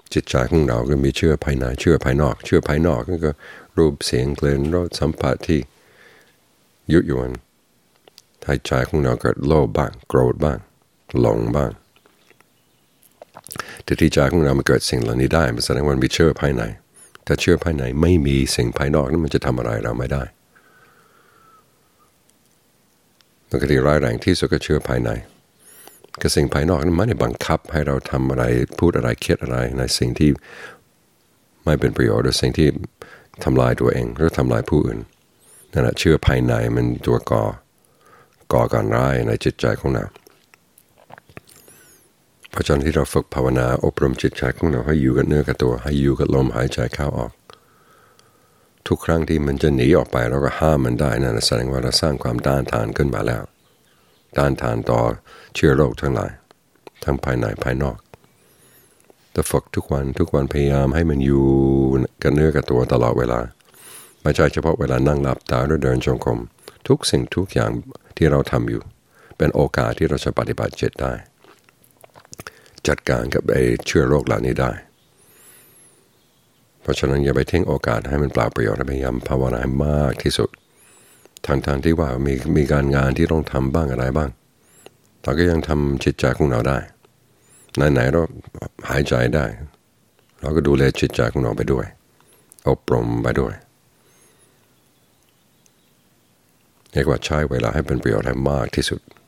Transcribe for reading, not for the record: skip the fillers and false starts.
จิตใจของเราก็มีเชื่อภายในเชื่อภายนอกเชื่อภายนอกก็รูปเสียงกลิ่นรสสัมผัสที่ยุยวนให้ใจของเราเกิดโลภบ้างโกรธบ้างหลงบ้างแต่ที่ใจของเรามันเกิดสิ่งเหล่านี้ได้มันแสดงว่ามีเชื่อภายในถ้าเชื่อภายในไม่มีสิ่งภายนอกนั้นมันจะทำอะไรเราไม่ได้ปกติร้ายแรงที่สุดก็เชื่อภายในก็สิ่งภายนอกนั้นไม่ได้บังคับให้เราทำอะไรพูดอะไรคิดอะไรในสิ่งที่ไม่เป็นประโยชน์หรือสิ่งที่ทำลายตัวเองหรือทำลายผู้อื่นนั่นแหละเชื่อภายในมันตัวก่อการร้ายในจิตใจของเราเพราะฉะนั้นที่เราฝึกภาวนาอบรมจิตใจของเราให้อยู่กับเนื้อกับตัวให้อยู่กับลมหายใจเข้าออกทุกครั้งที่มันจะหนีออกไปเราก็ห้ามมันได้นั่นแสดงว่าเราสร้างความต้านทานขึ้นมาแล้วต้านทานต่อเชื้อโรคทั้งหลายทั้งภายในภายนอกแต่ฝึกทุกวันพยายามให้มันอยู่กับเนื้อกับตัวตลอดเวลาไม่ใช่เฉพาะเวลานั่งหลับตาหรือเดินจงกรมทุกสิ่งทุกอย่างที่เราทำอยู่เป็นโอกาสที่เราจะปฏิบัติจิตได้จัดการกับไอ้เชื้อโรคเหล่านี้ได้เพราะฉะนั้นอย่าไปทิ้งโอกาสให้มันเปล่าประโยชน์พยายามภาวนาให้มากที่สุดทางที่ว่ามีการงานที่ต้องทำบ้างอะไรบ้างเราก็ยังทำจิตใจของเราได้ไหนเราหายใจได้เราก็ดูแลจิตใจของเราไปด้วยอบรมไปด้วยเรียกว่าใช้เวลาให้เป็นประโยชน์ให้มากที่สุด